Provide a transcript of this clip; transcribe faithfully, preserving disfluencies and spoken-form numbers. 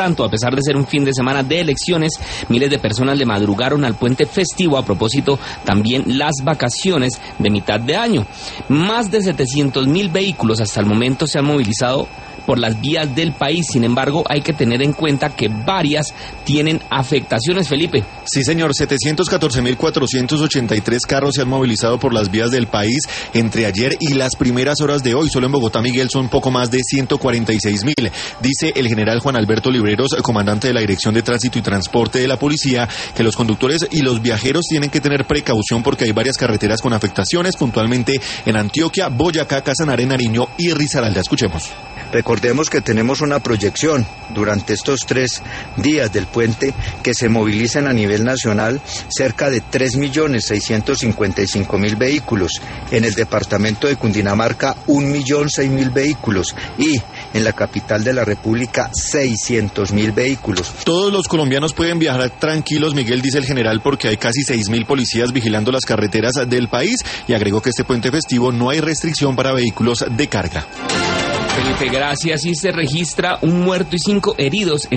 tanto, a pesar de ser un fin de semana de elecciones, miles de personas le madrugaron al puente festivo, a propósito también las vacaciones de mitad de año. Más de setecientos mil vehículos hasta el momento se han movilizado por las vías del país. Sin embargo, hay que tener en cuenta que varias tienen afectaciones, Felipe. Sí, señor, setecientos catorce mil cuatrocientos ochenta y tres carros se han movilizado por las vías del país entre ayer y las primeras horas de hoy. Solo en Bogotá, Miguel, son poco más de ciento cuarenta y seis mil. Dice el general Juan Alberto Libreros, comandante de la Dirección de Tránsito y Transporte de la Policía, que los conductores y los viajeros tienen que tener precaución porque hay varias carreteras con afectaciones, puntualmente en Antioquia, Boyacá, Casanare, Nariño y Risaralda. Escuchemos. Recordemos que tenemos una proyección durante estos tres días del puente que se movilicen a nivel nacional cerca de tres millones seiscientos cincuenta y cinco mil vehículos, en el departamento de Cundinamarca un millón seis mil vehículos y en la capital de la República seiscientos mil vehículos. Todos los colombianos pueden viajar tranquilos, Miguel, dice el general, porque hay casi seis mil policías vigilando las carreteras del país, y agregó que este puente festivo no hay restricción para vehículos de carga. Felipe, gracias. Y se registra un muerto y cinco heridos en